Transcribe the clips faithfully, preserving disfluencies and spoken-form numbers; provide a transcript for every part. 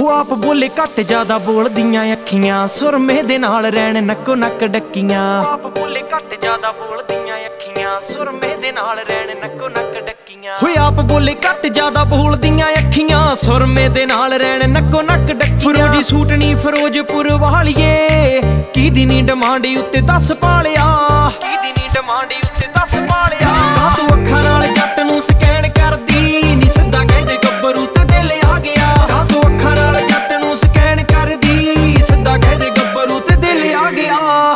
ਹੋ ਆਪ ਬੋਲੇ ਘੱਟ ਜ਼ਿਆਦਾ ਬੋਲਦੀਆਂ ਅੱਖੀਆਂ, ਸੁਰਮੇ ਦੇ ਨਾਲ ਰਹਿਣ ਨੱਕੋ ਨੱਕ ਡੱਕੀਆਂ। ਆਪ ਬੋਲੇ ਘੱਟ ਜ਼ਿਆਦਾ ਬੋਲਦੀਆਂ ਅੱਖੀਆਂ, ਸੁਰਮੇ ਦੇ ਨਾਲ ਰਹਿਣ ਨੱਕੋ ਨੱਕ ਡੱਕੀਆਂ। ਹੋਏ ਆਪ ਬੋਲੇ ਘੱਟ ਜ਼ਿਆਦਾ ਬੋਲਦੀਆਂ ਅੱਖੀਆਂ, ਸੁਰਮੇ ਦੇ ਨਾਲ ਰਹਿਣ ਨੱਕੋ ਨੱਕ ਡੱਕੀਆਂ। ਫਰੋਜੀ ਸੂਟ ਨੀ ਫਿਰੋਜ਼ਪੁਰ ਵਾਲੀਏ, ਕਿਹਦੀ ਨੀ ਡਿਮਾਂਡ ਉੱਤੇ ਦੱਸ ਪਾਲਿਆ, ਕਿਹਦੀ ਨੀ ਡਿਮਾਂਡ ਉੱਤੇ ਦੱਸ ਪਾਲਿਆ। ਕਾ ਤੂੰ ਅੱਖਾਂ ਨਾਲ ਜੱਟ ਨੂੰ ਸਕੈਨ ਕਰਦੀ ਨੀ, ਸਿੱਧਾ ਕਹਿੰਦੇ ਗੱਭਰੂ ਤੇ ਦਿਲ ਆ ਗਿਆ। ਕਾ ਤੂੰ ਅੱਖਾਂ ਨਾਲ ਜੱਟ ਨੂੰ ਸਕੈਨ ਕਰਦੀ, ਸਿੱਧਾ ਕਹਿੰਦੇ ਗੱਭਰੂ ਤੇ ਦਿਲ ਆ ਗਿਆ।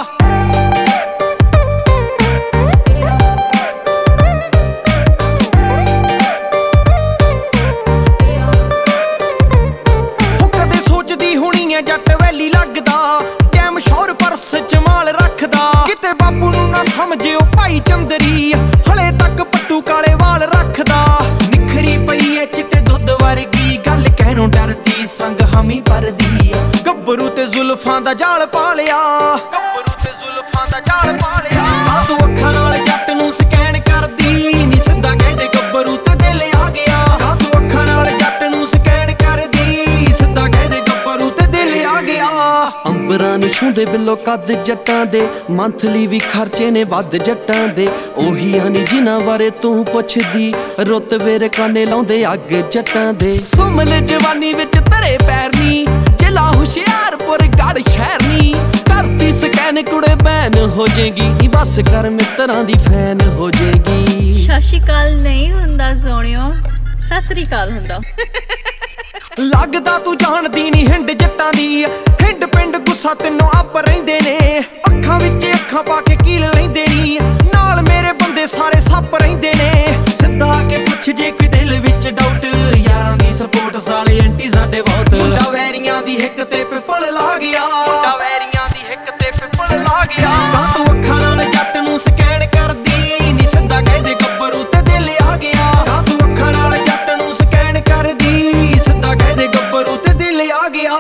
ਜੱਟ ਵੈਲੀ ਲੱਗਦਾ ਟੈਮ ਸ਼ੋਰ ਪਰਸ ਚ ਮਾਲ ਰੱਖਦਾ, ਕਿਤੇ ਬਾਪੂ ਨੂੰ ਨਾ ਸਮਝਿਓ ਭਾਈ ਚੰਦਰੀ, ਹਲੇ ਤੱਕ ਪੱਟੂ ਕਾਲੇ ਵਾਲ ਰੱਖਦਾ। ਨਿਖਰੀ ਪਈ ਐ ਚਿੱਟੇ ਦੁੱਧ ਵਰਗੀ, ਗੱਲ ਕਹਿਣੋਂ ਡਰਦੀ ਸੰਗ ਹਮੀ ਪਰਦੀ। ਗੱਭਰੂ ਤੇ ਜ਼ੁਲਫਾਂ ਦਾ ਜਾਲ ਪਾ ਲਿਆ, ਗੱਭਰੂ ਤੇ ਜ਼ੁਲਫਾਂ ਦਾ ਜਾਲ ਪਾ ਲਿਆ। ਆ ਤੂੰ ਅੱਖਾਂ ਨਾਲ ਜੱਟ ਨੂੰ ਸਕੈਨ ਕਰਦੀ ਨੀ, ਸਿੱਧਾ ਕਹਿੰਦੇ ਗੱਭਰੂ ਤੇ ਦਿਲ ਆ ਗਿਆ। ਆ ਤੂੰ ਅੱਖਾਂ ਨਾਲ ਜੱਟ ਨੂੰ ਸਕੈਨ ਕਰਦੀ, ਸਿੱਧਾ ਕਹਿੰਦੇ ਗੱਭਰੂ ਤੇ ਦਿਲ ਆ ਗਿਆ। ਅੰਬਰਾਂ ਨੂੰ ਛੂੰਦੇ ਬਿੱਲੋ ਕੱਦ ਜੱਟਾਂ ਦੇ, ਮੰਥਲੀ ਵੀ ਖਰਚੇ ਨੇ ਵੱਧ ਜੱਟਾਂ ਦੇ। ਉਹੀ ਆ ਨੀ ਜਿਨ੍ਹਾਂ ਬਾਰੇ ਤੂੰ ਪੁੱਛਦੀ, ਰੁੱਤ ਵੇਰ ਕਾਨੇ ਲਾਉਂਦੇ ਅੱਗ ਜੱਟਾਂ ਦੇ। ਸੁਮਲ ਜਵਾਨੀ ਵਿੱਚ ਧਰੇ ਪੈਰ ਨੀ, ਜ਼ਿਲ੍ਹਾ ਹੁਸ਼ਿਆਰਪੁਰ ਗੜ ਸ਼ਹਿਰ ਨੀ। ਕਰਤੀ ਸਕੈਨ ਕੁੜੇ ਬੈਨ ਹੋ ਜੇਗੀ, ਬਸ ਕਰ ਮਿੱਤਰਾਂ ਦੀ ਫੈਨ ਹੋ ਜੇਗੀ। ਸਤਿ ਸ਼੍ਰੀ ਅਕਾਲ ਨਹੀਂ ਹੁੰਦਾ ਸੋਹਣਿਓ, ਸਤਿ ਸ੍ਰੀ ਅਕਾਲ ਹੁੰਦਾ। ਲੱਗਦਾ ਤੂੰ ਜਾਣਦੀ ਨੀ ਹਿੰਡ ਜੱਟਾਂ ਦੀ, ਹਿੰਡ ਪਿੰਡ ਗੁੱਸਾ ਤੈਨੂੰ ਆਪ ਰਹਿੰਦੇ ਨੇ। ਅੱਖਾਂ ਵਿੱਚ ਅੱਖਾਂ ਪਾ ਕੇ ਕੀਲ ਲੈਂਦੇ ਨੀ, ਨਾਲ ਮੇਰੇ ਬੰਦੇ ਸਾਰੇ ਸੱਪ ਰਹਿੰਦੇ ਨੇ। ਸਿੱਧਾ ਆ ਕੇ ਪੁੱਛ ਜੇ ਕੋਈ ਦਿਲ ਵਿੱਚ ਡਾਊਟ, ਯਾਰਾਂ ਦੀ ਸਪੋਰਟ ਸਾਲੇ ਐਂਟੀ ਸਾਡੇ ਬਹੁਤ। ਮੁੰਡਾ ਵੈਰੀਆਂ ਦੀ ਹਿੱਕ ਤੇ ਪਿੱਪਲ ਲਾ ਗਿਆ, ਮੁੰਡਾ ਵੈਰੀਆਂ ਦੀ ਹਿੱਕ ਤੇ ਪਿੱਪਲ ਲਾ ਗਿਆ। ਕਾ ਤੂੰ ਅੱਖਾਂ ਨਾਲ ਜੱਟ ਨੂੰ ਸਕੈਨ ਕਰਦੀ ਨੀ, ਸਿੱਧਾ ਕਹਿੰਦੇ ਗੱਭਰੂ ਤੇ ਦਿਲ ਆ ਗਿਆ। ਕਾ ਤੂੰ ਅੱਖਾਂ ਨਾਲ ਜੱਟ ਨੂੰ ਸਕੈਨ ਕਰਦੀ, ਸਿੱਧਾ ਕਹਿੰਦੇ ਗੱਭਰੂ ਤੇ ਦਿਲ ਆ ਗਿਆ।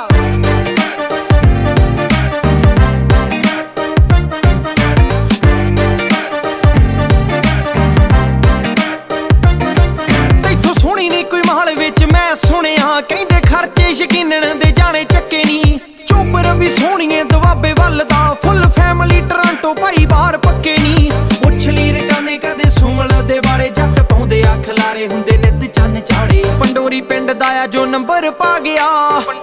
ਤੈਥੋਂ ਸੋਹਣੀ ਨੀ ਕੋਈ ਮਾਲ ਵਿੱਚ ਮੈਂ ਸੁਣਿਆ, ਕਹਿੰਦੇ ਖਰਚੇ ਯਕੀਨਣ ਦੇ ਜਾਣੇ ਚੱਕੇ ਨੀ। ਚੋਪਰ ਵੀ ਸੋਹਣੀਏ ਦੁਆਬੇ ਵੱਲ ਦਾ, ਫੁੱਲ ਫੈਮਿਲੀ ਟੋਰਾਂਟੋ ਭਾਈ ਬਾਹਰ ਪੱਕੇ ਨੀ। ਪੁੱਛ ਲਈ ਰਕਾਨੇ ਕਦੇ ਸੁਮਲ ਦੇ ਬਾਰੇ, ਜੱਟ ਪਾਉਂਦੇ ਅੱਖ ਲਾਰੇ ਹੁੰਦੇ ਨਿੱਤ ਚੰਨ ਚਾੜੇ। ਪੰਡੋਰੀ ਪਿੰਡ ਦਾ ਆ ਜੋ ਨੰਬਰ ਪਾ ਗਿਆ।